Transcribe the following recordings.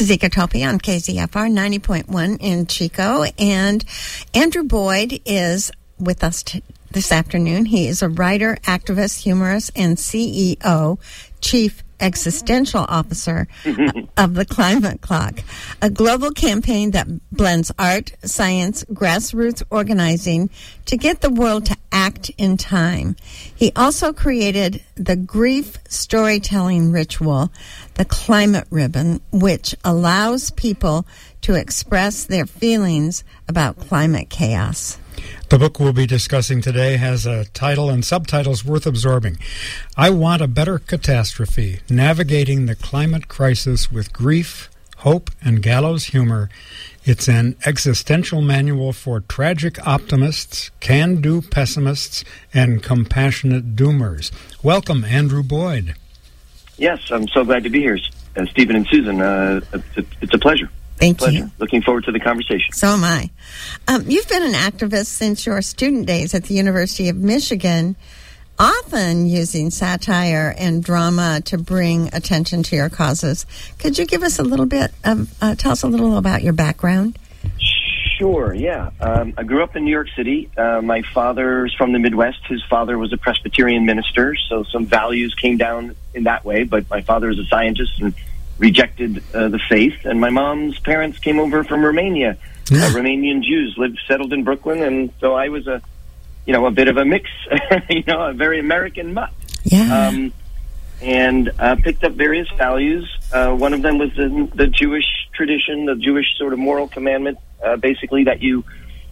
is Ecotopia on KZFR 90.1 in Chico, and Andrew Boyd is with us this afternoon. He is a writer, activist, humorist, and CEO, Chief Existential Officer of the Climate Clock, a global campaign that blends art, science, grassroots organizing to get the world to act in time. He also created the grief storytelling ritual, the Climate Ribbon, which allows people to express their feelings about climate chaos. The book we'll be discussing today has a title and subtitles worth absorbing. I Want a Better Catastrophe, Navigating the Climate Crisis with Grief, Hope, and Gallows Humor. It's an existential manual for tragic optimists, can-do pessimists, and compassionate doomers. Welcome, Andrew Boyd. Yes, I'm so glad to be here, Stephen and Susan. It's a pleasure. Thank you. Looking forward to the conversation. So am I. You've been an activist since your student days at the University of Michigan, often using satire and drama to bring attention to your causes. Could you give us a little bit tell us a little about your background? Sure, yeah. I grew up in New York City. My father's from the Midwest. His father was a Presbyterian minister, so some values came down in that way, but my father is a scientist and rejected the faith, and my mom's parents came over from Romania. Romanian Jews settled in Brooklyn, and so I was a bit of a mix, a very American mutt. Yeah. And picked up various values. One of them was the Jewish tradition, the Jewish sort of moral commandment, basically that you,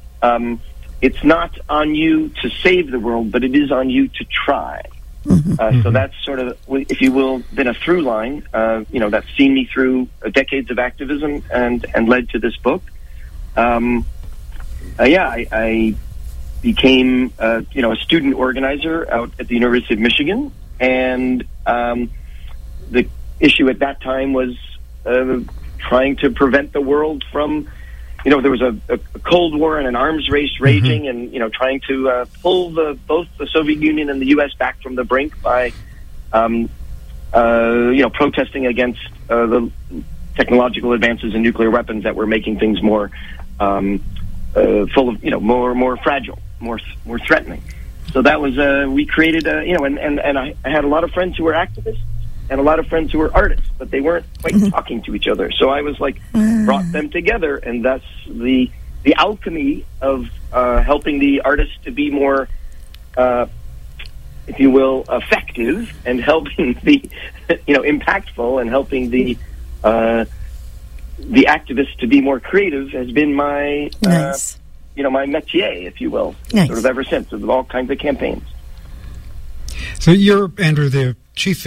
it's not on you to save the world, but it is on you to try. So that's sort of, if you will, been a through line, that's seen me through decades of activism and led to this book. I became, a student organizer out at the University of Michigan, and the issue at that time was trying to prevent the world from, there was a Cold War and an arms race raging, and trying to pull both the Soviet Union and the U.S. back from the brink by, protesting against the technological advances in nuclear weapons that were making things more full of, more fragile, more threatening. So that was we created, and I had a lot of friends who were activists and a lot of friends who were artists, but they weren't quite talking to each other. So I was brought them together, and that's the alchemy of helping the artists to be more, if you will, effective, and helping the, impactful, and helping the activists to be more creative has been my, nice. My métier, if you will, nice. Sort of ever since, with all kinds of campaigns. So you're, Andrew, the Chief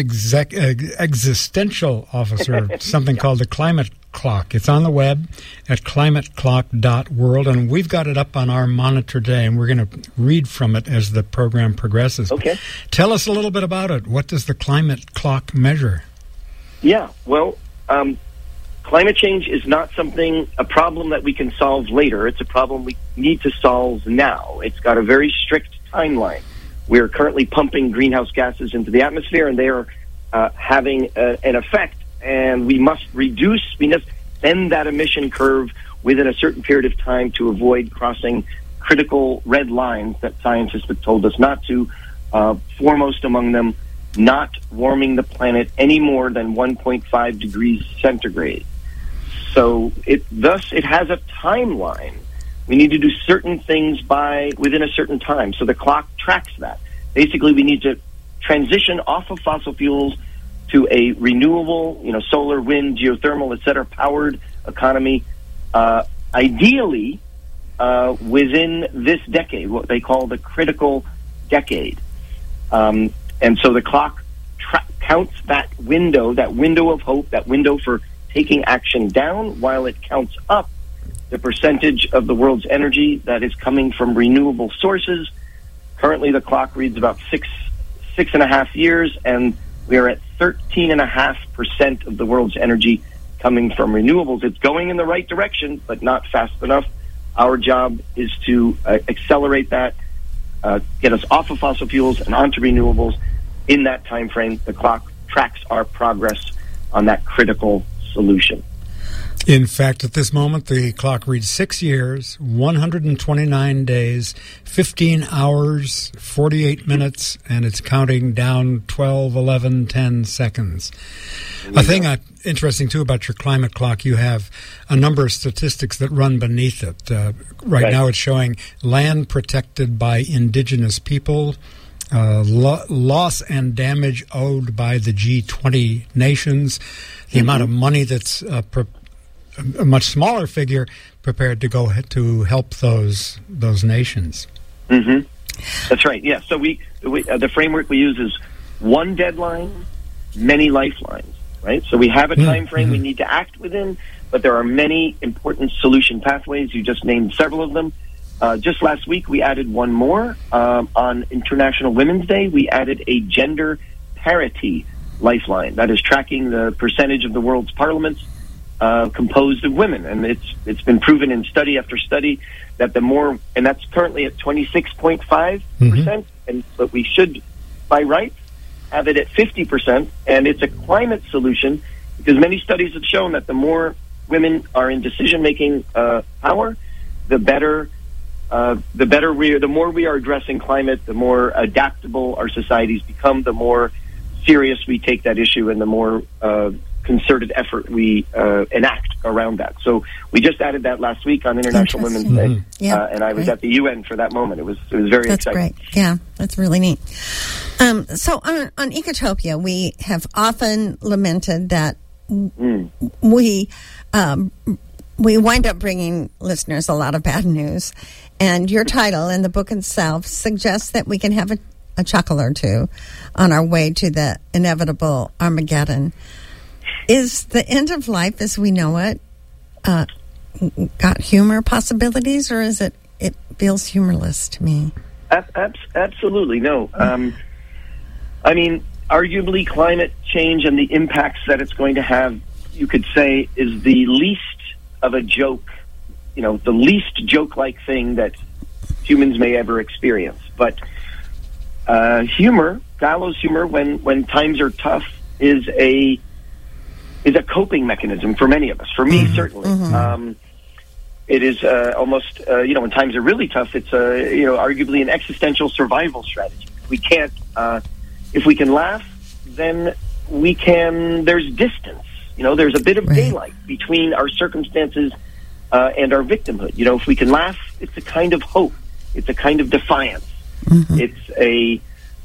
Existential Officer of something called the Climate Clock. It's on the web at climateclock.world, and we've got it up on our monitor today, and we're going to read from it as the program progresses. Okay. Tell us a little bit about it. What does the Climate Clock measure? Yeah, well, climate change is not a problem that we can solve later. It's a problem we need to solve now. It's got a very strict timeline. We're currently pumping greenhouse gases into the atmosphere, and they are having an effect, and we must bend that emission curve within a certain period of time to avoid crossing critical red lines that scientists have told us not to, foremost among them, not warming the planet any more than 1.5 degrees centigrade. So it has a timeline. We need to do certain things within a certain time. So the clock tracks that. Basically, we need to transition off of fossil fuels to a renewable, solar, wind, geothermal, et cetera, powered economy, ideally within this decade, what they call the critical decade. And so the clock counts that window of hope, that window for taking action down, while it counts up the percentage of the world's energy that is coming from renewable sources. Currently, the clock reads about six and a half years, and we are at 13.5% of the world's energy coming from renewables. It's going in the right direction, but not fast enough. Our job is to accelerate that, get us off of fossil fuels and onto renewables. In that time frame, the clock tracks our progress on that critical solution. In fact, at this moment, the clock reads 6 years, 129 days, 15 hours, 48 minutes, and it's counting down 12, 11, 10 seconds. A thing interesting, too, about your climate clock, you have a number of statistics that run beneath it. Right now it's showing land protected by indigenous people, loss and damage owed by the G20 nations, the amount of money that's a much smaller figure prepared to go to help those nations. Mm-hmm. That's right. Yeah. So the framework we use is one deadline, many lifelines. Right. So we have a time frame we need to act within, but there are many important solution pathways. You just named several of them. Just last week, we added one more. On International Women's Day, we added a gender parity lifeline. That is tracking the percentage of the world's parliaments composed of women. And it's been proven in study after study that the more, and that's currently at 26.5%, but we should, by right, have it at 50%. And it's a climate solution because many studies have shown that the more women are in decision-making power, the more we are addressing climate, the more adaptable our societies become, the more serious we take that issue, and the more concerted effort we enact around that. So we just added that last week on International Women's Day, and I was at the UN for that moment. It was very That's exciting. Great. Yeah, that's really neat. So on Ecotopia, we have often lamented that we wind up bringing listeners a lot of bad news. And your title and the book itself suggests that we can have a chuckle or two on our way to the inevitable Armageddon. Is the end of life as we know it got humor possibilities, or is it feels humorless to me? Absolutely no. I mean, arguably climate change and the impacts that it's going to have, you could say, is the least of a joke, the least joke-like thing that humans may ever experience. But humor, gallows humor, when times are tough, is a coping mechanism for many of us. For me, certainly. It is almost, when times are really tough, it's arguably an existential survival strategy. We can't, if we can laugh, then there's distance. There's a bit of daylight between our circumstances and our victimhood. If we can laugh, it's a kind of hope. It's a kind of defiance. It's a,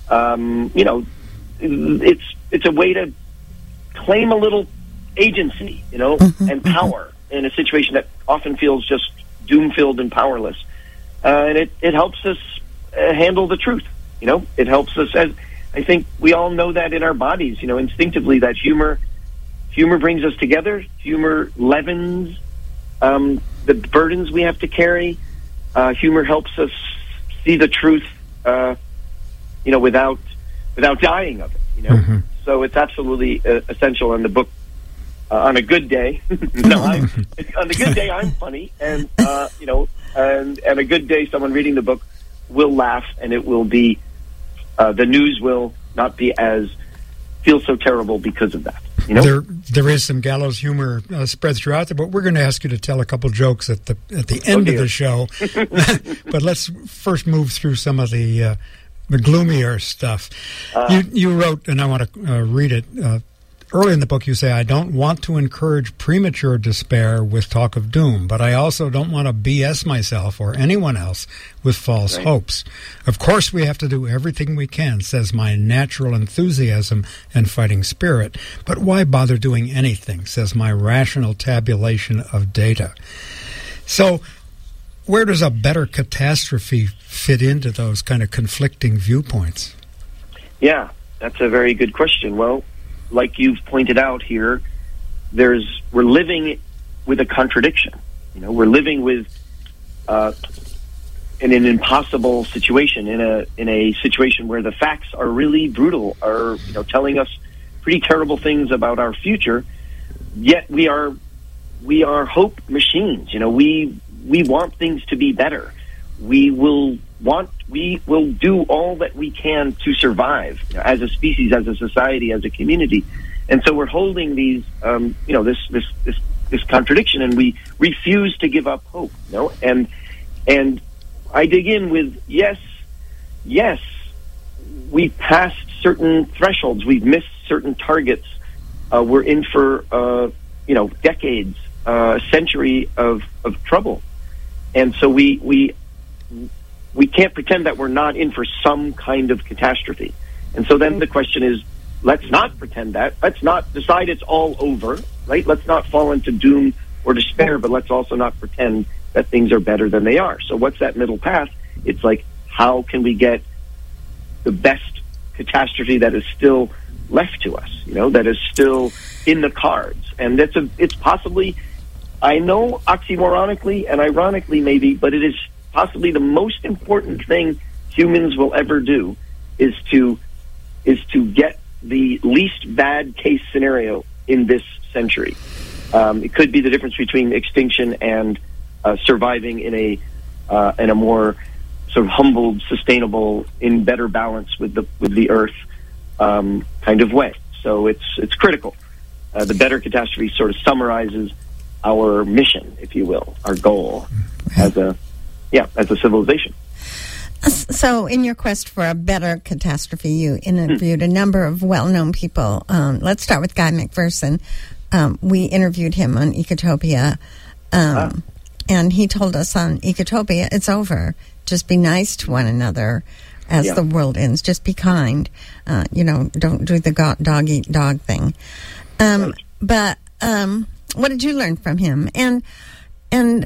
it's a way to claim a little agency, and power in a situation that often feels just doom-filled and powerless. And it helps us handle the truth. It helps us, as I think we all know that in our bodies, instinctively, that humor brings us together. Humor leavens the burdens we have to carry. Humor helps us see the truth, without dying of it. So it's absolutely essential in the book. On a good day, on a good day, I'm funny, and and a good day, someone reading the book will laugh, and it will be the news will not be feel so terrible because of that. There is some gallows humor spread throughout there, but we're going to ask you to tell a couple jokes at the end of the show. But let's first move through some of the gloomier stuff. You wrote, and I want to read it. Early in the book, you say, I don't want to encourage premature despair with talk of doom, but I also don't want to BS myself or anyone else with false hopes. Of course, we have to do everything we can, says my natural enthusiasm and fighting spirit. But why bother doing anything, says my rational tabulation of data. So, where does a better catastrophe fit into those kind of conflicting viewpoints? Yeah, that's a very good question. Well, like you've pointed out here, we're living with a contradiction. We're living with in an impossible situation, in a situation where the facts are really brutal, are telling us pretty terrible things about our future. Yet we are hope machines. We want things to be better. We will do all that we can to survive as a species, as a society, as a community. And so we're holding these, this contradiction, and we refuse to give up hope. And I dig in with yes, we passed certain thresholds, we've missed certain targets, we're in for decades, a century of trouble, and so we can't pretend that we're not in for some kind of catastrophe. And so then the question is, let's not pretend that. Let's not decide it's all over, right? Let's not fall into doom or despair, but let's also not pretend that things are better than they are. So what's that middle path? It's like, how can we get the best catastrophe that is still left to us, that is still in the cards? And it's possibly, I know, oxymoronically and ironically maybe, but it is possibly the most important thing humans will ever do is to get the least bad case scenario in this century. It could be the difference between extinction and surviving in a more sort of humbled, sustainable, in better balance with the earth kind of way. So it's critical. The better catastrophe sort of summarizes our mission, if you will, our goal as a civilization. So in your quest for a better catastrophe, you interviewed a number of well-known people. Let's start with Guy McPherson. We interviewed him on Ecotopia, and he told us on Ecotopia, it's over. Just be nice to one another as the world ends. Just be kind. Don't do the dog-eat-dog thing. Right. But what did you learn from him? And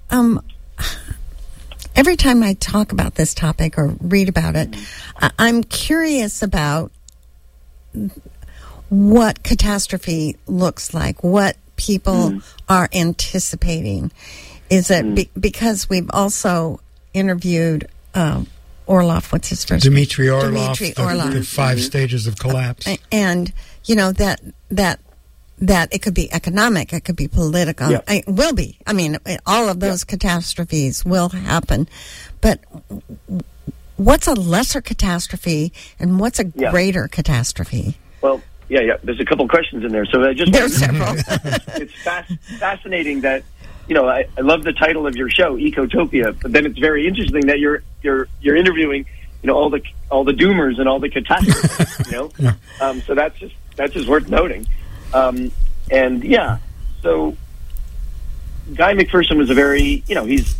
every time I talk about this topic or read about it, I'm curious about what catastrophe looks like, what people are anticipating. Is it because we've also interviewed Orlov, what's his first name? Dmitry Orlov, the 5 stages of collapse. And, that it could be economic, it could be political. Yeah. It will be. I mean, all of those catastrophes will happen. But what's a lesser catastrophe and what's a greater catastrophe? Well, there's a couple questions in there. So there's several. It's fascinating that, I love the title of your show, Ecotopia, but then it's very interesting that you're interviewing, all the doomers and all the catastrophes, So that's just worth noting. So Guy McPherson was a very, he's...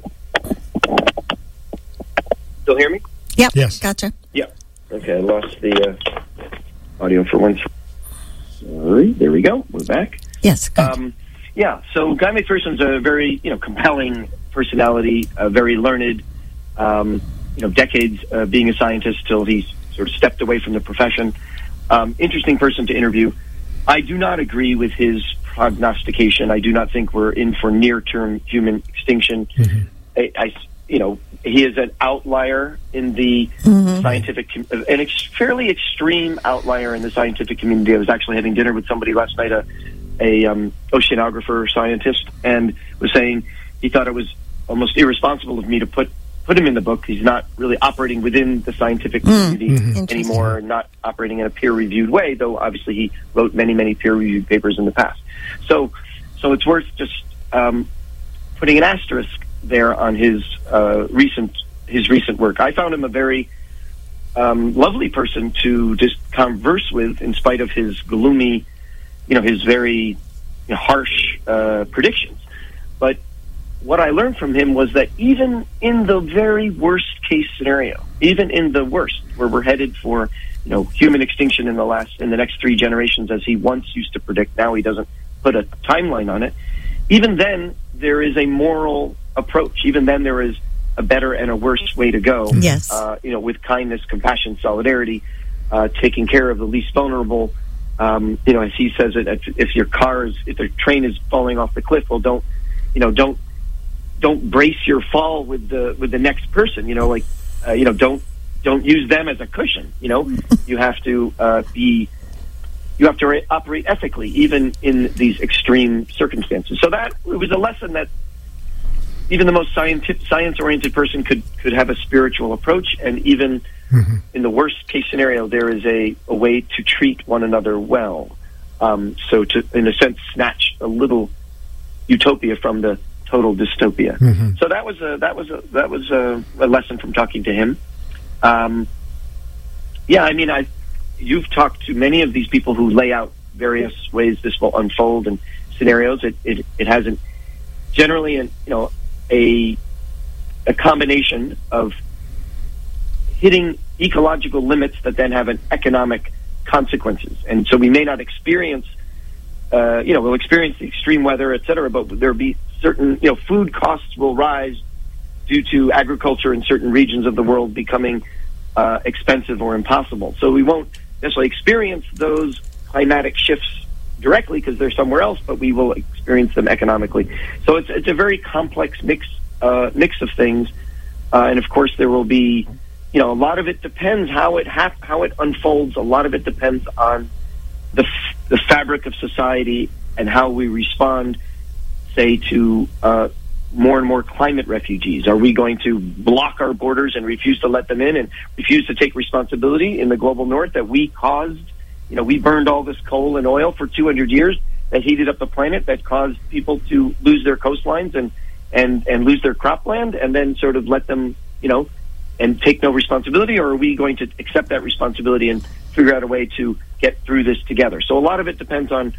Still hear me? Yep. Yes. Gotcha. Yeah. Okay, I lost the audio for once. Sorry, there we go. We're back. Yes, good. So Guy McPherson's a very, compelling personality, very learned, decades being a scientist till he sort of stepped away from the profession. Interesting person to interview. I do not agree with his prognostication. I do not think we're in for near-term human extinction. Mm-hmm. He is an outlier in the scientific, fairly extreme outlier in the scientific community. I was actually having dinner with somebody last night, a oceanographer scientist, and was saying he thought it was almost irresponsible of me to put him in the book. He's not really operating within the scientific community anymore, not operating in a peer-reviewed way, though obviously he wrote many, many peer-reviewed papers in the past. So it's worth just putting an asterisk there on his recent work. I found him a very lovely person to just converse with, in spite of his gloomy, his very harsh predictions. But what I learned from him was that even in the very worst case scenario, even in the worst, where we're headed for, human extinction in the next 3 generations, as he once used to predict, now he doesn't put a timeline on it. Even then, there is a moral approach. Even then, there is a better and a worse way to go. Yes. With kindness, compassion, solidarity, taking care of the least vulnerable. As he says it, if the train is falling off the cliff, well, don't brace your fall with the next person. Don't use them as a cushion. You have to operate ethically, even in these extreme circumstances. So that it was a lesson that even the most science-oriented person could have a spiritual approach, and even in the worst case scenario, there is a way to treat one another well. So to, in a sense, snatch a little utopia from the total dystopia. Mm-hmm. So that was a lesson from talking to him. Yeah, I mean, you've talked to many of these people who lay out various ways this will unfold and scenarios. It hasn't generally, a combination of hitting ecological limits that then have an economic consequences, and so we may not experience, we'll experience the extreme weather, et cetera, but there'll be certain, food costs will rise due to agriculture in certain regions of the world becoming expensive or impossible. So we won't necessarily experience those climatic shifts directly because they're somewhere else, but we will experience them economically. So it's a very complex mix of things, and of course there will be, a lot of it depends how it unfolds. A lot of it depends on the fabric of society and how we respond, say, to more and more climate refugees. Are we going to block our borders and refuse to let them in and refuse to take responsibility in the global north that we caused? We burned all this coal and oil for 200 years that heated up the planet, that caused people to lose their coastlines and lose their cropland, and then sort of let them, and take no responsibility? Or are we going to accept that responsibility and figure out a way to get through this together? So a lot of it depends on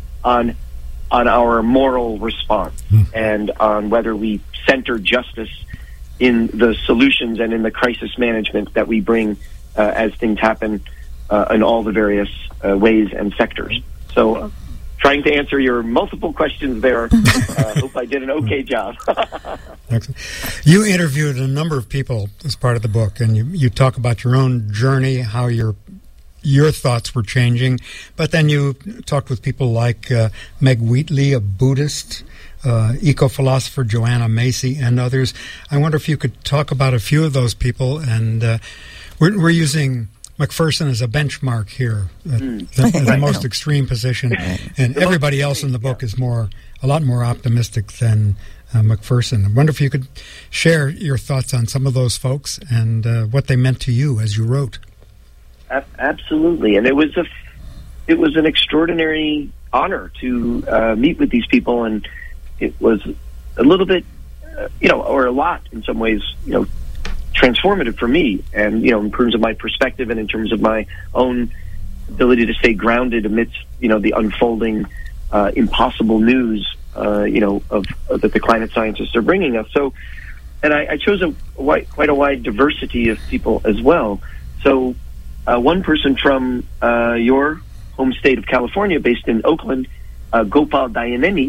our moral response and on whether we center justice in the solutions and in the crisis management that we bring as things happen in all the various ways and sectors. So trying to answer your multiple questions there, hope I did an okay job. Excellent. You interviewed a number of people as part of the book, and you talk about your own journey, how your thoughts were changing, but then you talked with people like Meg Wheatley, a Buddhist, eco-philosopher Joanna Macy, and others. I wonder if you could talk about a few of those people, and we're using McPherson as a benchmark here, the most extreme position, and everybody else in the book is a lot more optimistic than McPherson. I wonder if you could share your thoughts on some of those folks and what they meant to you as you wrote. Absolutely, and it was an extraordinary honor to meet with these people, and it was a little bit, or a lot in some ways, transformative for me, and in terms of my perspective and in terms of my own ability to stay grounded amidst the unfolding impossible news that the climate scientists are bringing us. So, and I chose quite a wide diversity of people as well. So one person from your home state of California, based in Oakland, Gopal Dayaneni,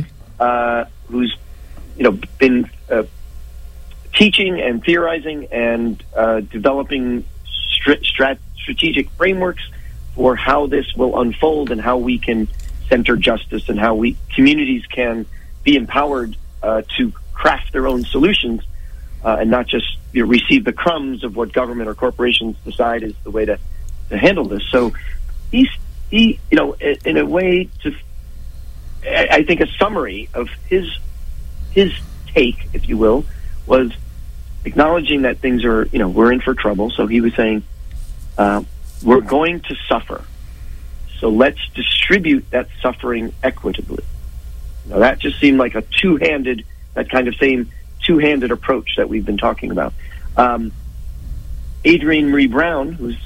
who's been teaching and theorizing and developing strategic frameworks for how this will unfold and how we can center justice and how communities can be empowered to craft their own solutions and not just receive the crumbs of what government or corporations decide is the way to handle this. So he in a way, I think a summary of his take, if you will, was acknowledging that things are, we're in for trouble. So he was saying, we're going to suffer. So let's distribute that suffering equitably. Now that just seemed like that kind of same two-handed approach that we've been talking about. Adrienne Maree Brown, who's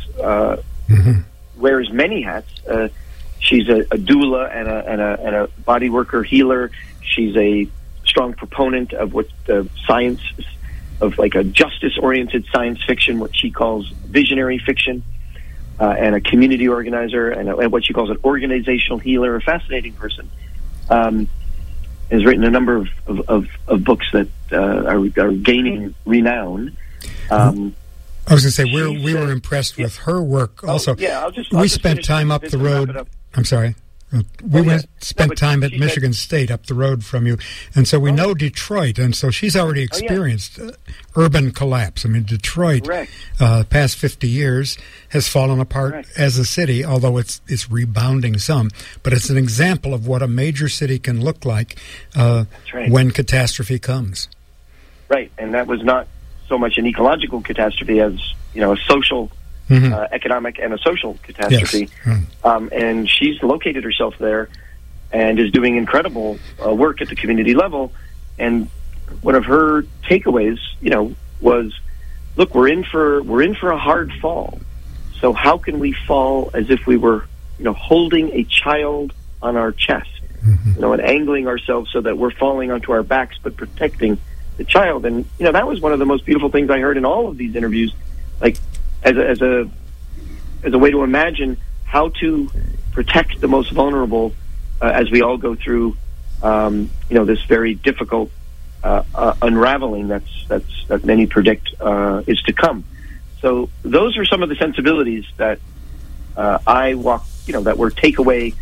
wears many hats. She's a doula and a body worker healer. She's a strong proponent of what science, of like a justice-oriented science fiction, what she calls visionary fiction, and a community organizer, and what she calls an organizational healer, a fascinating person. Has written a number of books that are gaining renown. I was going to say, we were impressed with her work also. We spent time up the road. I'm sorry. We spent time at Michigan State up the road from you, and so we know Detroit, and so she's already experienced urban collapse. I mean, Detroit, past 50 years, has fallen apart as a city, although it's rebounding some. But it's an example of what a major city can look like when catastrophe comes. Right, and that was not so much an ecological catastrophe as a social economic and a social catastrophe. Yes. And she's located herself there and is doing incredible work at the community level. And one of her takeaways, was, look, we're in for a hard fall. So how can we fall as if we were, holding a child on our chest, and angling ourselves so that we're falling onto our backs, but protecting the child. And, that was one of the most beautiful things I heard in all of these interviews, like as a way to imagine how to protect the most vulnerable as we all go through, this very difficult unraveling that many predict is to come. So those are some of the sensibilities that that were takeaway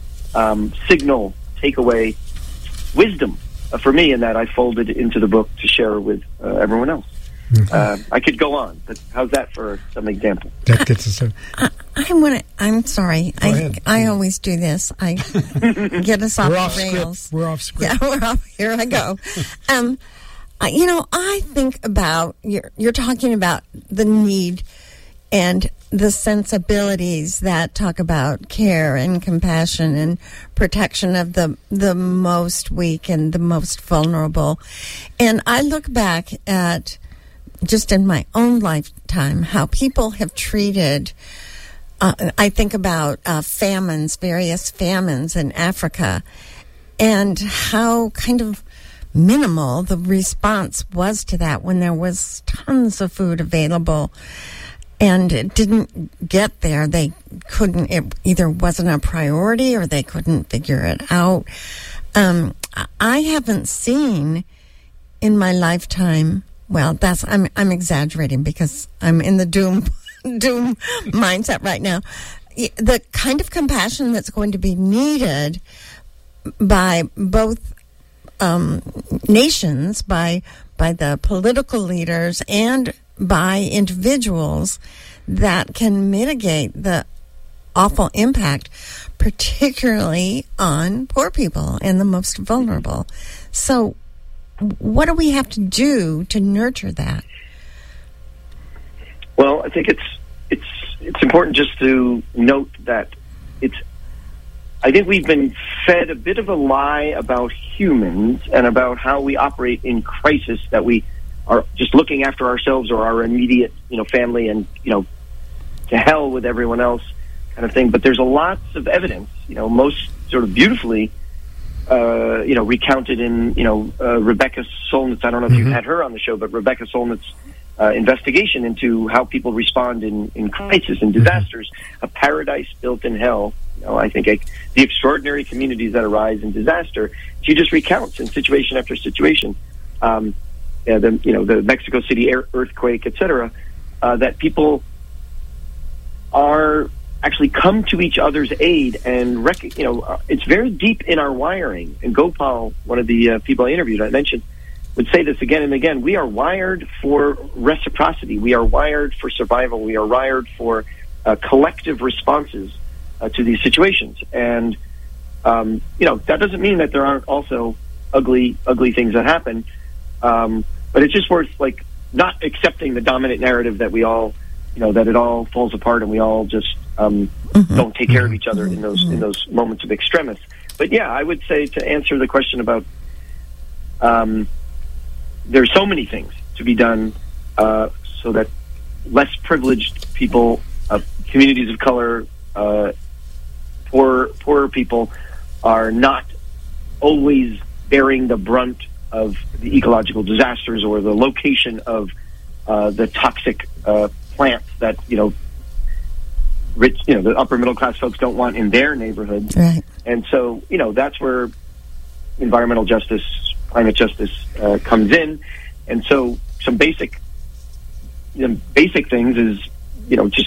wisdom for me, and that I folded into the book to share with everyone else. I could go on, but how's that for some example? That gets us. I'm sorry. I always do this. I get us off the rails. We're off script. Yeah, we're off. Here I go. I think about you're talking about the need and the sensibilities that talk about care and compassion and protection of the most weak and the most vulnerable. And I look back at, just in my own lifetime, how people have treated, I think about various famines in Africa, and how kind of minimal the response was to that when there was tons of food available. And it didn't get there. It either wasn't a priority or they couldn't figure it out. I haven't seen in my lifetime, well, I'm exaggerating because I'm in the doom mindset right now. The kind of compassion that's going to be needed by both nations, by the political leaders and by individuals, that can mitigate the awful impact, particularly on poor people and the most vulnerable. So what do we have to do to nurture that? Well, I think it's important just to note that I think we've been fed a bit of a lie about humans and about how we operate in crisis, that we are just looking after ourselves or our immediate, family, and, to hell with everyone else kind of thing. But there's lots of evidence, most sort of beautifully, recounted in, Rebecca Solnit's, I don't know if you've had her on the show, but Rebecca Solnit's investigation into how people respond in crisis and disasters, a paradise built in hell. I think the extraordinary communities that arise in disaster, she just recounts in situation after situation. The Mexico City earthquake, etc., that people are actually come to each other's aid, and it's very deep in our wiring. And Gopal, one of the people I interviewed, I mentioned, would say this again and again. We are wired for reciprocity. We are wired for survival. We are wired for collective responses to these situations. And that doesn't mean that there aren't also ugly things that happen. But it's just worth not accepting the dominant narrative that we all, that it all falls apart and we all just don't take care of each other in those moments of extremis. But yeah, I would say, to answer the question about, there's so many things to be done so that less privileged people, communities of color, poorer people are not always bearing the brunt of the ecological disasters or the location of the toxic plants that the upper middle class folks don't want in their neighborhoods. Right. And so that's where environmental justice, climate justice comes in. And so some basic things is just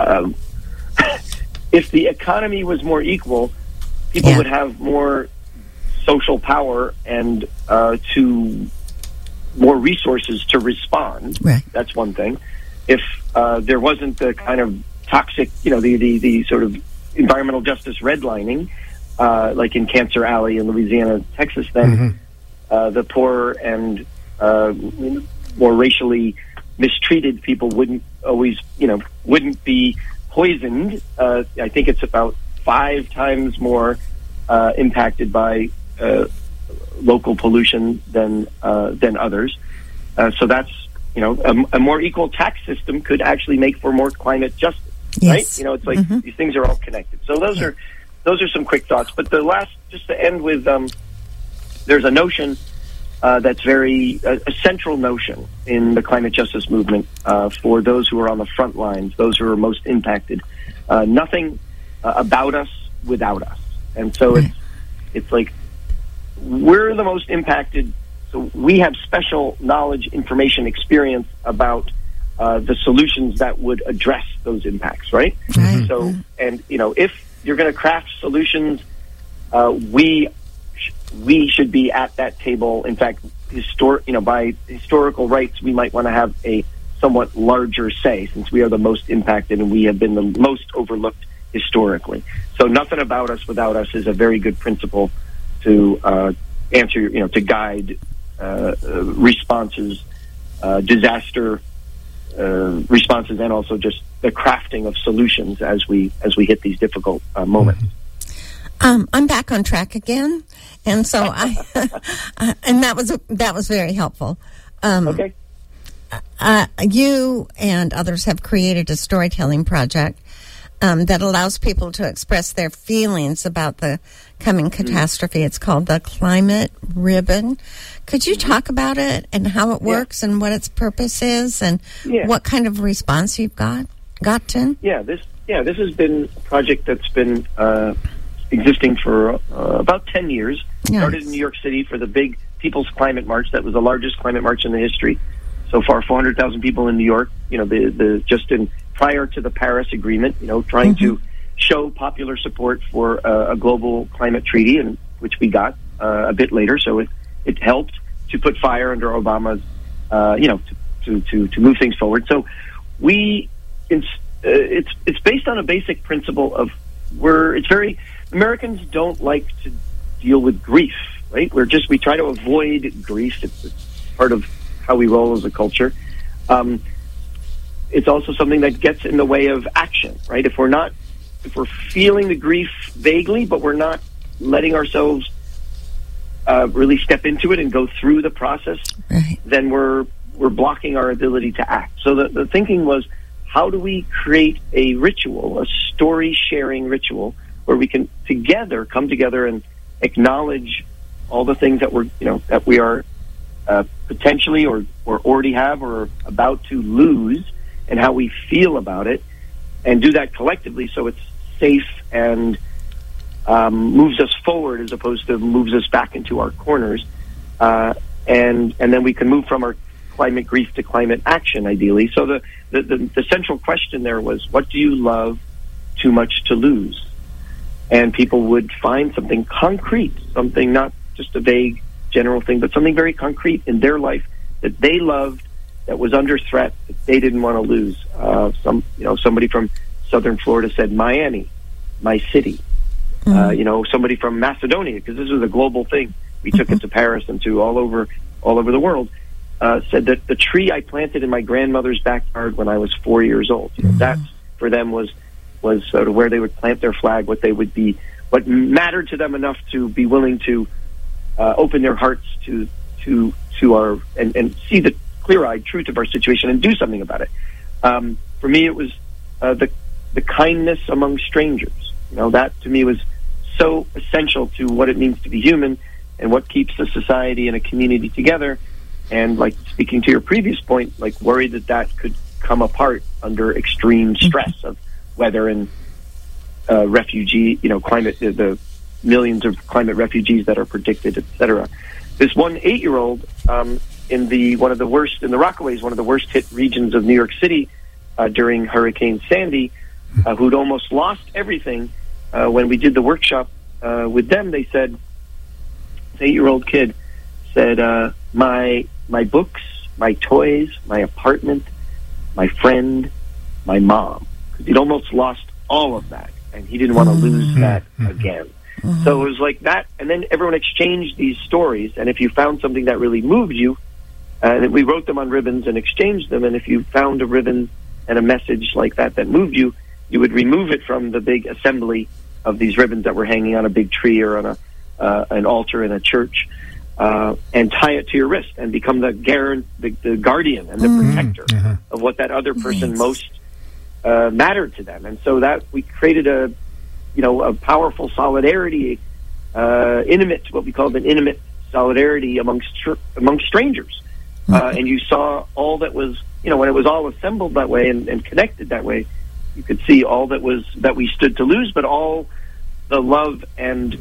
if the economy was more equal, people would have more social power and to more resources to respond. Right. That's one thing. If there wasn't the kind of toxic, the sort of environmental justice redlining, like in Cancer Alley in Louisiana, Texas, then the poor and more racially mistreated people wouldn't always, wouldn't be poisoned. I think it's about 5 times more impacted by local pollution than others. So that's, a more equal tax system could actually make for more climate justice, right? It's like these things are all connected. So those are some quick thoughts. But the last, just to end with, there's a notion that's a central notion in the climate justice movement for those who are on the front lines, those who are most impacted. Nothing about us without us. And so it's like we're the most impacted. So we have special knowledge, information, experience about the solutions that would address those impacts, right? So, and if you're going to craft solutions, we should be at that table. In fact, by historical rights, we might want to have a somewhat larger say, since we are the most impacted and we have been the most overlooked historically. So nothing about us without us is a very good principle to answer, to guide responses, disaster responses, and also just the crafting of solutions as we hit these difficult moments. I'm back on track again, and so and that was very helpful. Okay. You and others have created a storytelling project that allows people to express their feelings about the coming catastrophe. It's called the Climate Ribbon. Could you talk about it and how it works and what its purpose is and what kind of response you've gotten? This has been a project that's been existing for about 10 years. Started in New York City for the big People's Climate March. That was the largest climate march in the history. So far, 400,000 people in New York. Prior to the Paris Agreement, trying to show popular support for a global climate treaty, and which we got a bit later. So it helped to put fire under Obama's, to move things forward. So it's based on a basic principle of Americans don't like to deal with grief, right? We try to avoid grief. It's part of how we roll as a culture. It's also something that gets in the way of action, right? If we're feeling the grief vaguely, but we're not letting ourselves really step into it and go through the process, then we're blocking our ability to act. So the thinking was, how do we create a ritual, a story-sharing ritual, where we can come together and acknowledge all the things that we are potentially or already have or about to lose, and how we feel about it, and do that collectively so it's safe and moves us forward as opposed to moves us back into our corners, and then we can move from our climate grief to climate action, ideally. So the central question there was, what do you love too much to lose? And people would find something concrete, something not just a vague general thing, but something very concrete in their life that they loved, that was under threat, that they didn't want to lose. Somebody from southern Florida said Miami, my city. Somebody from Macedonia, because this was a global thing. We took it to Paris and to all over the world. Said that the tree I planted in my grandmother's backyard when I was 4 years old. That for them was sort of where they would plant their flag, what mattered to them enough to be willing to open their hearts to our and see the clear-eyed truth of our situation and do something about it. For me, it was the kindness among strangers. That to me was so essential to what it means to be human and what keeps a society and a community together. And like speaking to your previous point, like worried that could come apart under extreme stress of weather and refugee, climate, the millions of climate refugees that are predicted, etc. This one 8-year-old in the Rockaways, one of the worst hit regions of New York City during Hurricane Sandy, who'd almost lost everything. When we did the workshop with them, they said, this 8-year-old kid said, my books, my toys, my apartment, my friend, my mom. Because he'd almost lost all of that, and he didn't want to lose that again. So it was like that, and then everyone exchanged these stories, and if you found something that really moved you, we wrote them on ribbons and exchanged them, and if you found a ribbon and a message like that moved you, you would remove it from the big assembly of these ribbons that were hanging on a big tree or on an altar in a church, and tie it to your wrist and become the guardian and the protector of what that other person most mattered to them. And so that we created a powerful solidarity, what we called an intimate solidarity amongst strangers. And you saw all that was, when it was all assembled that way and connected that way, you could see all that we stood to lose, but all the love and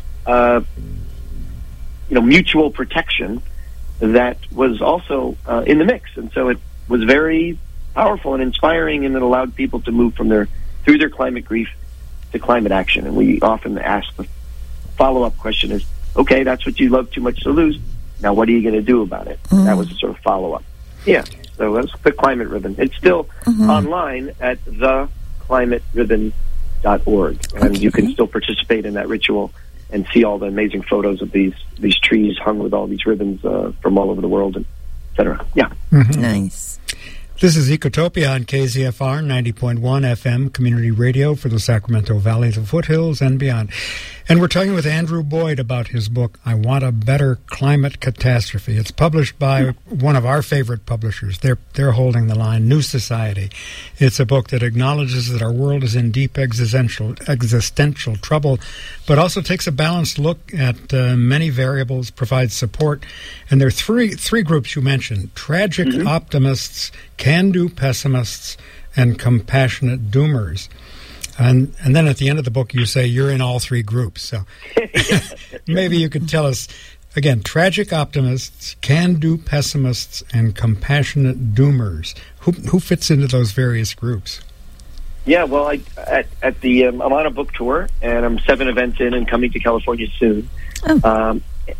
mutual protection that was also in the mix. And so it was very powerful and inspiring, and it allowed people to move through their climate grief to climate action. And we often ask the follow-up question is, okay, that's what you love too much to lose. Now what are you going to do about it? That was a sort of follow-up. Yeah, so that's the Climate Ribbon. It's still online at theclimateribbon.org, and you can still participate in that ritual and see all the amazing photos of these trees hung with all these ribbons from all over the world, and et cetera. Yeah. Nice. This is Ecotopia on KZFR 90.1 FM Community Radio for the Sacramento Valley, the foothills, and beyond. And we're talking with Andrew Boyd about his book, I Want a Better Climate Catastrophe. It's published by one of our favorite publishers. They're holding the line, New Society. It's a book that acknowledges that our world is in deep existential trouble, but also takes a balanced look at many variables, provides support. And there are three groups you mentioned: tragic optimists, can-do pessimists, and compassionate doomers. And then at the end of the book, you say you're in all three groups. So maybe you could tell us, again, tragic optimists, can-do pessimists, and compassionate doomers. Who fits into those various groups? Yeah, well, I'm on a book tour, and I'm 7 events in and coming to California soon. Oh.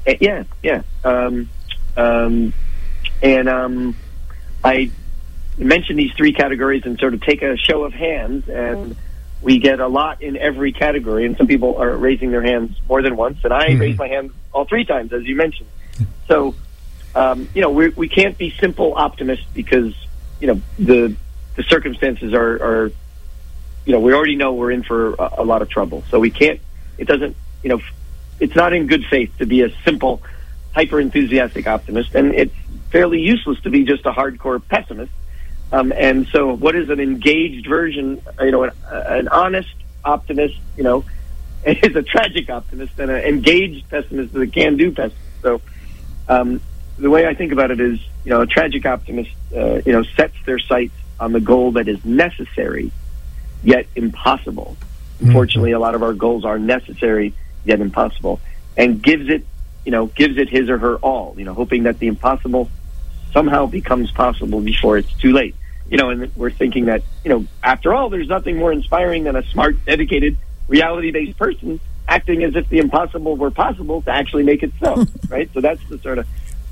I mention these 3 categories and sort of take a show of hands, and we get a lot in every category, and some people are raising their hands more than once, and I raise my hand all 3 times, as you mentioned. So, we can't be simple optimists because, the circumstances are we already know we're in for a lot of trouble. So we can't, it's not in good faith to be a simple, hyper-enthusiastic optimist, and it's fairly useless to be just a hardcore pessimist. And so what is an engaged version, an honest optimist, is a tragic optimist, and an engaged pessimist is a can-do pessimist. So the way I think about it is, a tragic optimist, sets their sights on the goal that is necessary, yet impossible. Unfortunately, a lot of our goals are necessary, yet impossible, and gives it his or her all, hoping that the impossible somehow becomes possible before it's too late. And we're thinking that, after all, there's nothing more inspiring than a smart, dedicated, reality-based person acting as if the impossible were possible to actually make it so, right? So that's the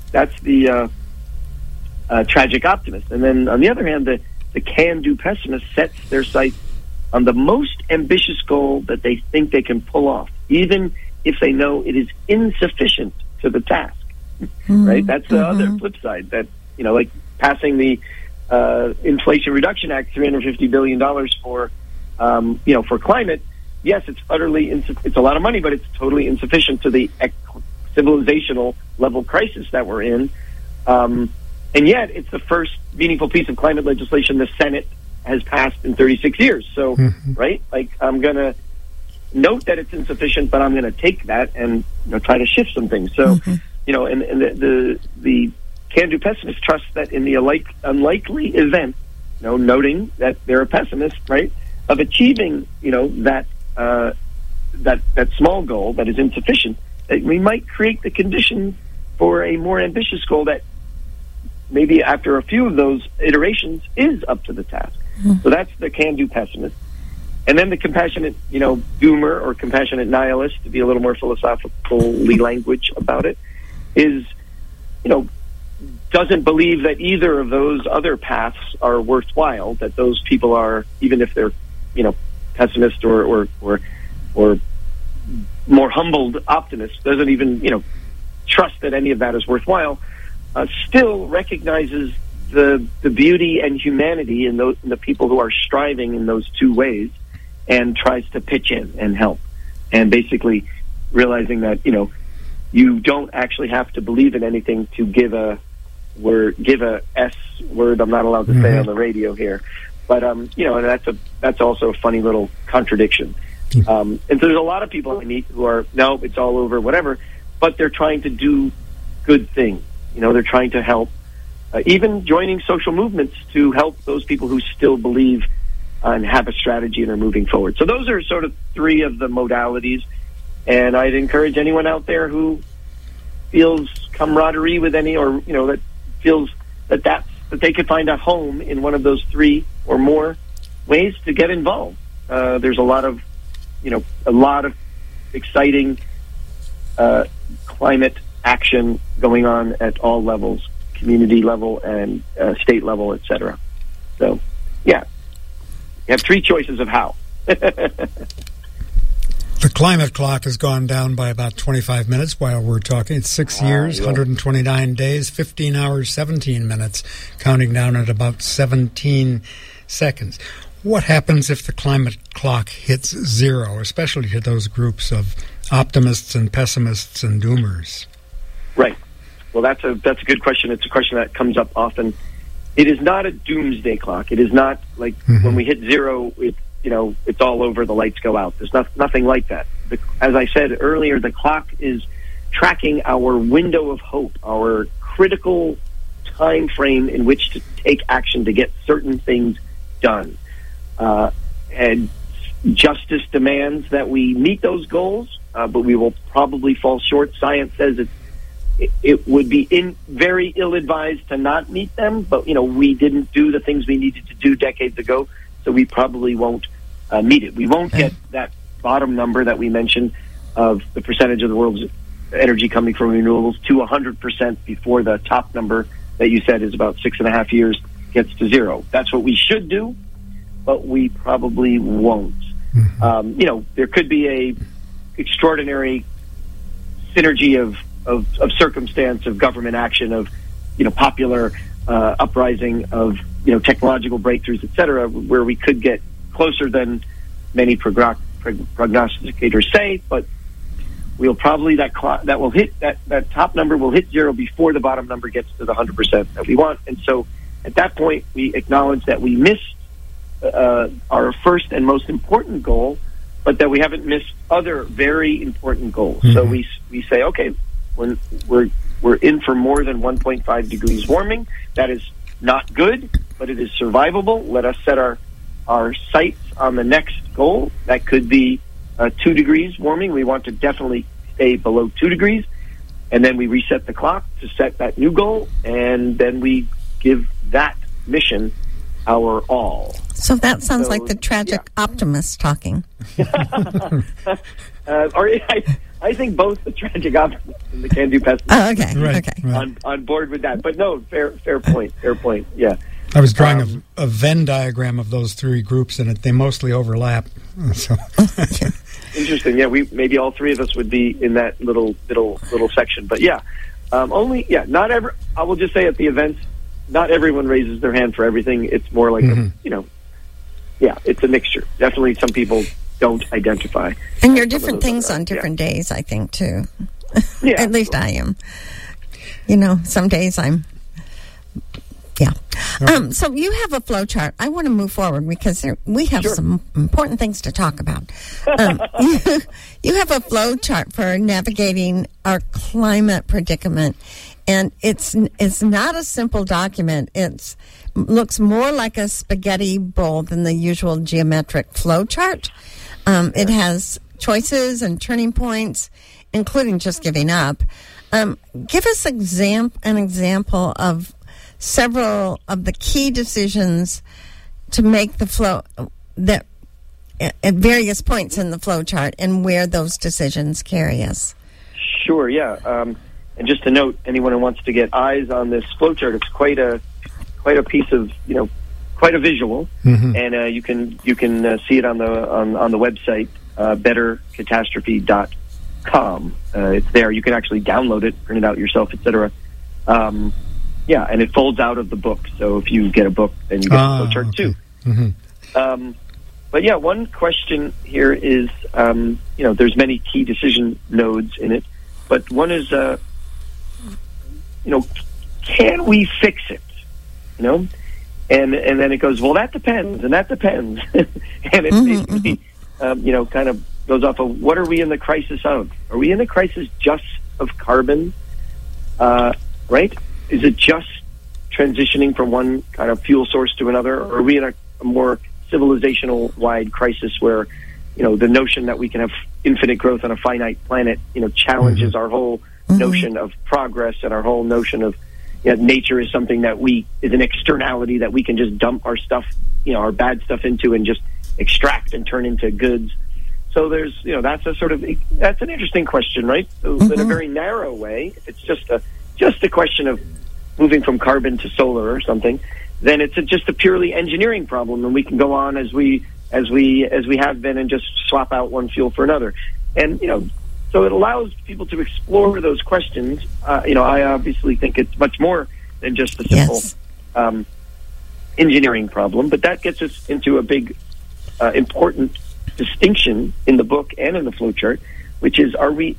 tragic optimist. And then, on the other hand, the can-do pessimist sets their sights on the most ambitious goal that they think they can pull off, even if they know it is insufficient to the task, right? That's the other flip side, that, like passing the Inflation Reduction Act, $350 billion for climate. Yes, it's utterly it's a lot of money, but it's totally insufficient to the civilizational level crisis that we're in. And yet, it's the first meaningful piece of climate legislation the Senate has passed in 36 years. So, right? Like, I'm going to note that it's insufficient, but I'm going to take that and try to shift some things. So, and the can-do pessimists trust that in the unlikely event, noting that they're a pessimist, right, of achieving, that small goal that is insufficient, that we might create the condition for a more ambitious goal that maybe after a few of those iterations is up to the task. So that's the can-do pessimist. And then the compassionate, doomer or compassionate nihilist, to be a little more philosophically language about it, is, doesn't believe that either of those other paths are worthwhile, that those people are, even if they're, pessimist or more humbled optimist, doesn't even, trust that any of that is worthwhile, still recognizes the beauty and humanity in the people who are striving in those two ways, and tries to pitch in and help. And basically realizing that, you don't actually have to believe in anything to give a S word I'm not allowed to say on the radio here. But, and that's also a funny little contradiction. And so there's a lot of people I meet who are, no, it's all over, whatever, but they're trying to do good things. They're trying to help, even joining social movements to help those people who still believe and have a strategy and are moving forward. So those are sort of three of the modalities. And I'd encourage anyone out there who feels camaraderie with any, or, that feels that they could find a home in one of those three or more ways to get involved. There's a lot of exciting climate action going on at all levels, community level and state level, etc. So, yeah, you have three choices of how. The climate clock has gone down by about 25 minutes while we're talking. It's 6 years, 129 days, 15 hours, 17 minutes, counting down at about 17 seconds. What happens if the climate clock hits zero, especially to those groups of optimists and pessimists and doomers? Right. Well, that's a good question. It's a question that comes up often. It is not a doomsday clock. It is not like when we hit zero, it's all over, the lights go out. There's nothing like that. As I said earlier, the clock is tracking our window of hope, our critical time frame in which to take action to get certain things done. And justice demands that we meet those goals, but we will probably fall short. Science says it would be very ill-advised to not meet them, but, we didn't do the things we needed to do decades ago, so we probably won't meet it. We won't get that bottom number that we mentioned of the percentage of the world's energy coming from renewables to 100% before the top number that you said is about 6.5 years gets to zero. That's what we should do, but we probably won't. There could be a extraordinary synergy of circumstance, of government action, of popular uprising, of technological breakthroughs, etc., where we could get closer than many prognosticators say, but we'll probably that top number will hit zero before the bottom number gets to the 100% that we want. And so at that point, we acknowledge that we missed our first and most important goal, but that we haven't missed other very important goals. So we say, okay, when we're in for more than 1.5 degrees warming. That is not good, but it is survivable. Let us set our sights on the next goal. That could be 2 degrees warming. We want to definitely stay below 2 degrees. And then we reset the clock to set that new goal, and then we give that mission our all. So that sounds like the tragic optimist talking. I think both the tragic optimist and the can-do pessimist. Oh, okay. Right. Okay. On board with that. But no, fair point. Fair point. Yeah. I was drawing a Venn diagram of those three groups, and they mostly overlap. So. Interesting. Yeah, maybe all three of us would be in that little section. But yeah, not every. I will just say at the events, not everyone raises their hand for everything. It's more like it's a mixture. Definitely, some people don't identify. And you're different things on different days, I think, too. Yeah. At least I am. Some days I'm. Yeah. So you have a flow chart. I want to move forward because we have some important things to talk about. You have a flow chart for navigating our climate predicament, and it's not a simple document. It looks more like a spaghetti bowl than the usual geometric flow chart. It has choices and turning points, including just giving up. Give us an example of several of the key decisions to make the flow that at various points in the flow chart and where those decisions carry us. Sure, yeah. And just to note, anyone who wants to get eyes on this flow chart, it's quite a piece of, quite a visual, and you can see it on the website, bettercatastrophe.com. It's there. You can actually download it, print it out yourself, etc. and it folds out of the book. So if you get a book, then you get the flowchart too. Mm-hmm. But yeah, one question here is, there's many key decision nodes in it, but one is, can we fix it? And then it goes, well, that depends, and that depends, and it basically, kind of goes off of what are we in the crisis of? Are we in the crisis just of carbon? Right? Is it just transitioning from one kind of fuel source to another, or are we in a more civilizational-wide crisis where, the notion that we can have infinite growth on a finite planet, challenges our whole notion of progress and our whole notion of nature is something that is an externality that we can just dump our stuff, our bad stuff into and just extract and turn into goods. So there's, that's an interesting question, right? So in a very narrow way, if it's just a question of moving from carbon to solar or something, then it's just a purely engineering problem, and we can go on as we have been and just swap out one fuel for another. And so it allows people to explore those questions. I obviously think it's much more than just a simple engineering problem, but that gets us into a big important distinction in the book and in the flowchart, which is are we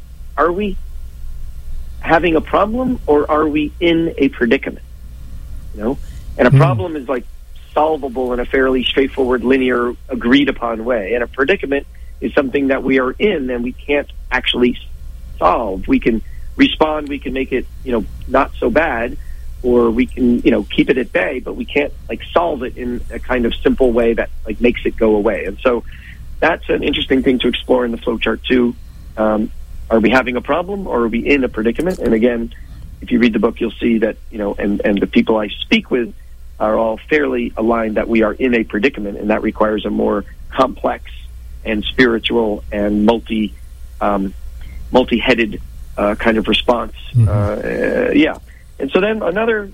having a problem or are we in a predicament? And a problem is like solvable in a fairly straightforward, linear, agreed upon way. And a predicament is something that we are in and we can't actually solve. We can respond, we can make it, not so bad, or we can, keep it at bay, but we can't solve it in a kind of simple way that makes it go away. And so that's an interesting thing to explore in the flowchart too. Are we having a problem or are we in a predicament? And again, if you read the book, you'll see that, and the people I speak with are all fairly aligned that we are in a predicament, and that requires a more complex and spiritual and multi-headed kind of response. And so then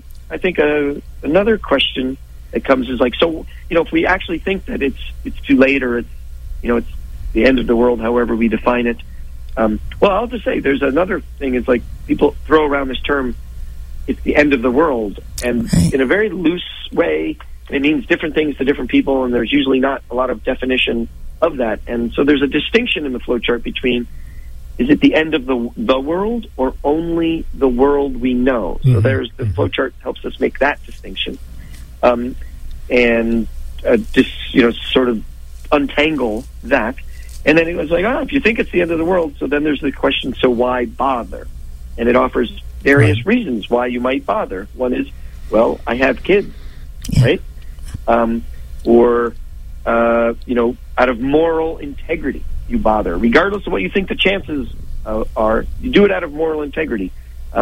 another question that comes is if we actually think that it's too late or it's the end of the world, however we define it. Well, I'll just say there's another thing. It's people throw around this term, it's the end of the world, and in a very loose way, it means different things to different people, and there's usually not a lot of definition of that. And so there's a distinction in the flowchart between, is it the end of the world or only the world we know? So there's the flowchart helps us make that distinction, and sort of untangle that. And then it was if you think it's the end of the world, so then there's the question, so why bother? And it offers various reasons why you might bother. One is, well, I have kids, right? Or out of moral integrity, you bother. Regardless of what you think the chances are, you do it out of moral integrity.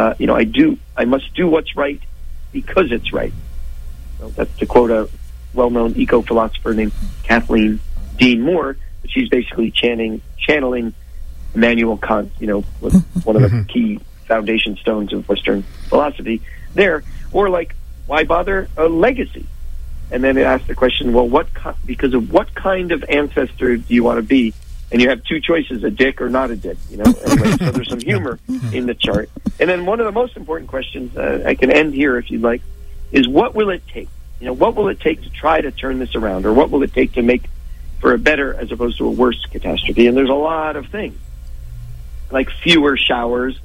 I must do what's right because it's right. So that's to quote a well-known eco-philosopher named Kathleen Dean Moore. She's basically channeling Immanuel Kant, one of the key foundation stones of Western philosophy there. Or why bother a legacy? And then it asks the question, well, because of what kind of ancestor do you want to be? And you have two choices, a dick or not a dick, Anyway, so there's some humor in the chart. And then one of the most important questions, I can end here if you'd like, is what will it take? What will it take to try to turn this around? Or what will it take to make for a better as opposed to a worse catastrophe? And there's a lot of things, like fewer showers,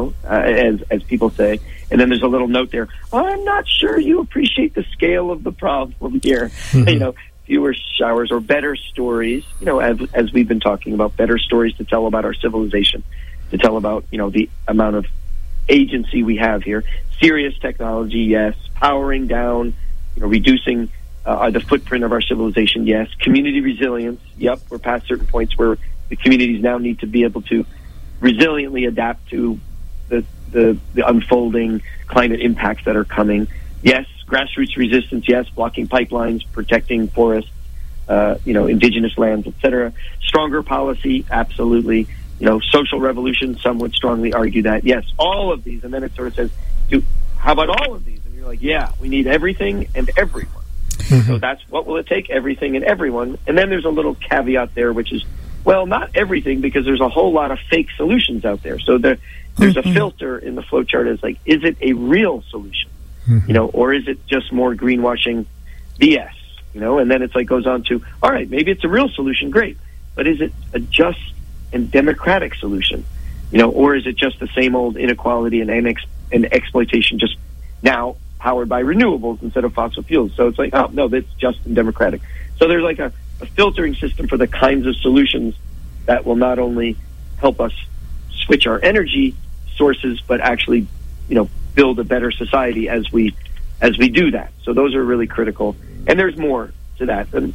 as people say. And then there's a little note there, I'm not sure you appreciate the scale of the problem here. Fewer showers or better stories, as we've been talking about, better stories to tell about our civilization, to tell about, the amount of agency we have here. Serious technology, yes. Powering down, reducing the footprint of our civilization, yes. Community resilience, yep. We're past certain points where the communities now need to be able to resiliently adapt to the unfolding climate impacts that are coming. Yes, grassroots resistance, yes. Blocking pipelines, protecting forests, indigenous lands, etc. Stronger policy, absolutely. Social revolution, some would strongly argue that. Yes, all of these. And then it sort of says, how about all of these? And you're like, yeah, we need everything and everyone. So that's what will it take, everything and everyone. And then there's a little caveat there, which is, well, not everything, because there's a whole lot of fake solutions out there. So there's a filter in the flowchart is is it a real solution? or is it just more greenwashing BS? And then it's like goes on to, all right, maybe it's a real solution, great, but is it a just and democratic solution? Or is it just the same old inequality and exploitation, just now powered by renewables instead of fossil fuels? So it's like, oh no, that's just and democratic. So there's like a filtering system for the kinds of solutions that will not only help us switch our energy sources, but actually, build a better society as we do that. So those are really critical. And there's more to that. And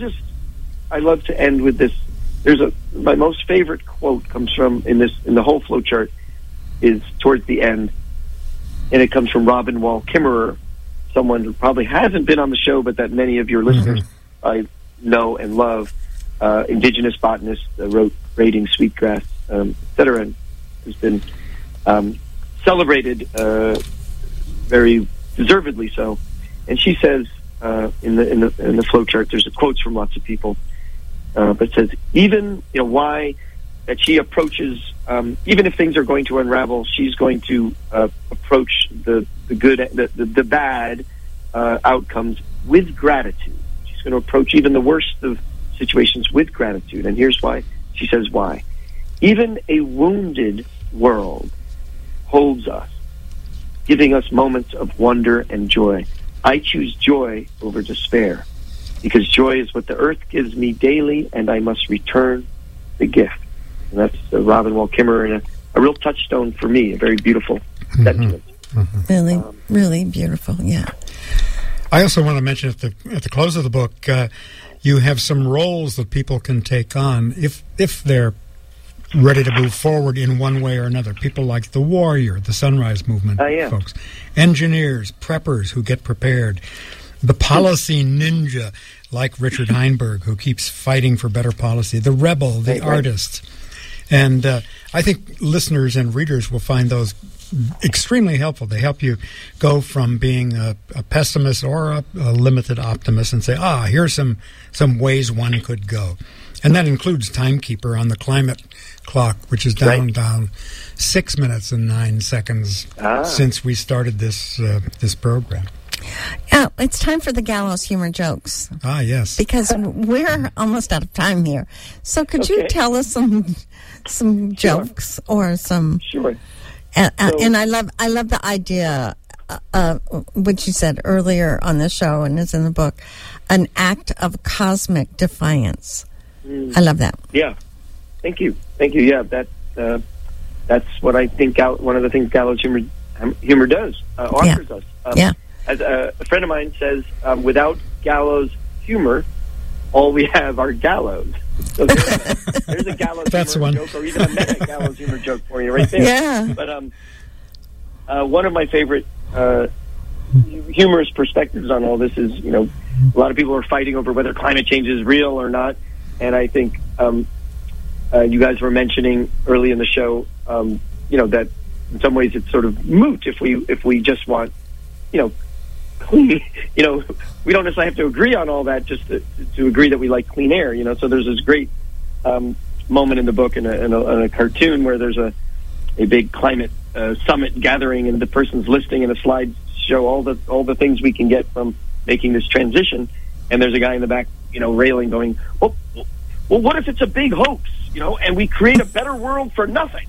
I love to end with this. My most favorite quote comes from in the whole flow chart is towards the end, and it comes from Robin Wall Kimmerer, someone who probably hasn't been on the show, but that many of your listeners I know and love. Indigenous botanist, wrote Braiding Sweetgrass, etc., and has been celebrated very deservedly so. And she says in the flow chart, there's quotes from lots of people, but it says even why that she approaches even if things are going to unravel, she's going to approach the good, the bad outcomes with gratitude. She's going to approach even the worst of situations with gratitude. And here's why. She says why. Even a wounded world holds us, giving us moments of wonder and joy. I choose joy over despair, because joy is what the earth gives me daily, and I must return the gift. And that's Robin Wall Kimmerer, and a real touchstone for me, a very beautiful sentiment. Really, really beautiful, yeah. I also want to mention at the close of the book, you have some roles that people can take on if they're ready to move forward in one way or another. People like the warrior, the Sunrise Movement folks, engineers, preppers who get prepared, the policy ninja like Richard Heinberg, who keeps fighting for better policy, the rebel, the artist. And I think listeners and readers will find those extremely helpful. They help you go from being a pessimist or a limited optimist and say, here's some ways one could go. And that includes Timekeeper on the climate clock, which is down 6 minutes and 9 seconds since we started this program. It's time for the gallows humor jokes. Yes. Because we're almost out of time here. So could you tell us some jokes or some... Sure. And I love the idea, which you said earlier on the show and is in the book, an act of cosmic defiance. I love that. Yeah. Thank you. Yeah, that's what I think. One of the things gallows humor does offers us. As a friend of mine says, without gallows humor, all we have are gallows. So there's a gallows humor joke, or even a meta gallows humor joke for you right there. Yeah. But one of my favorite humorous perspectives on all this is, a lot of people are fighting over whether climate change is real or not, and I think you guys were mentioning early in the show, that in some ways it's sort of moot if we just want, clean, we don't necessarily have to agree on all that just to agree that we like clean air, So there's this great moment in the book in a cartoon where there's a big climate summit gathering, and the person's listing in a slide show all the things we can get from making this transition, and there's a guy in the back, railing, going, well, what if it's a big hoax, and we create a better world for nothing?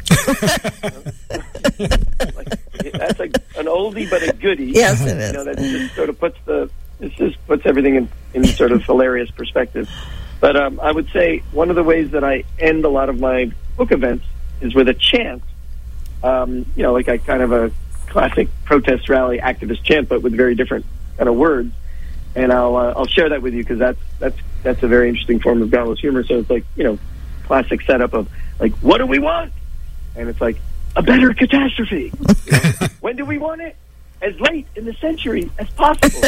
That's an oldie but a goodie. Yes, it is. That just sort of puts everything in sort of hilarious perspective. But I would say one of the ways that I end a lot of my book events is with a chant. Like a kind of a classic protest rally activist chant, but with very different kind of words. And I'll share that with you, because that's a very interesting form of gallows humor. So it's like, classic setup of like, what do we want? And it's like, a better catastrophe. When do we want it? As late in the century as possible.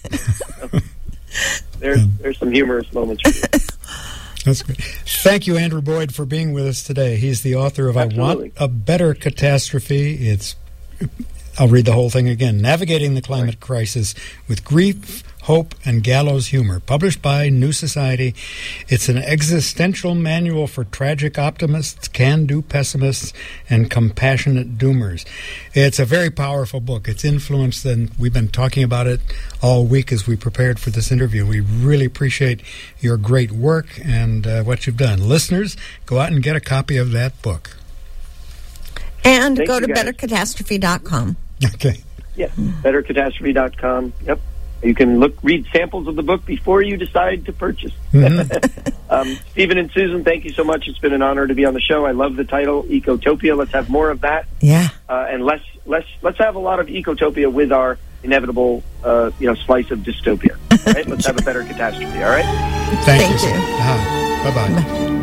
There's some humorous moments for you. That's great. Thank you, Andrew Boyd, for being with us today. He's the author of I Want a Better Catastrophe. It's I'll read the whole thing again. Navigating the Climate Crisis with Grief, Hope, and Gallows Humor, published by New Society. It's an existential manual for tragic optimists, can-do pessimists, and compassionate doomers. It's a very powerful book. It's influenced, and we've been talking about it all week as we prepared for this interview. We really appreciate your great work and what you've done. Listeners, go out and get a copy of that book. And go to bettercatastrophe.com. Okay. Yeah, bettercatastrophe.com. Yep. You can read samples of the book before you decide to purchase. Mm-hmm. Stephen and Susan, thank you so much. It's been an honor to be on the show. I love the title, Ecotopia. Let's have more of that. Yeah. And let's have a lot of Ecotopia with our inevitable, slice of dystopia. All right? Let's have a better catastrophe. All right. Thank you. Bye-bye. Bye.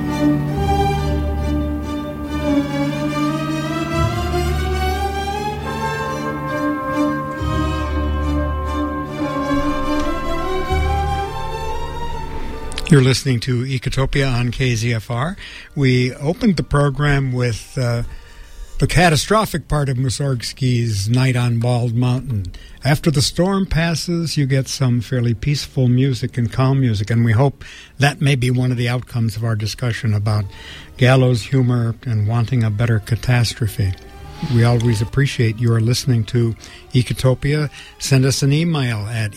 You're listening to Ecotopia on KZFR. We opened the program with the catastrophic part of Mussorgsky's Night on Bald Mountain. After the storm passes, you get some fairly peaceful music and calm music, and we hope that may be one of the outcomes of our discussion about gallows humor and wanting a better catastrophe. We always appreciate your listening to Ecotopia. Send us an email at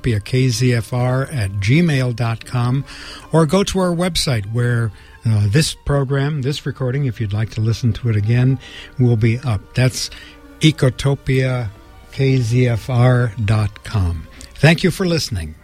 ecotopiakzfr@gmail.com or go to our website where this program, this recording, if you'd like to listen to it again, will be up. That's ecotopiakzfr.com. Thank you for listening.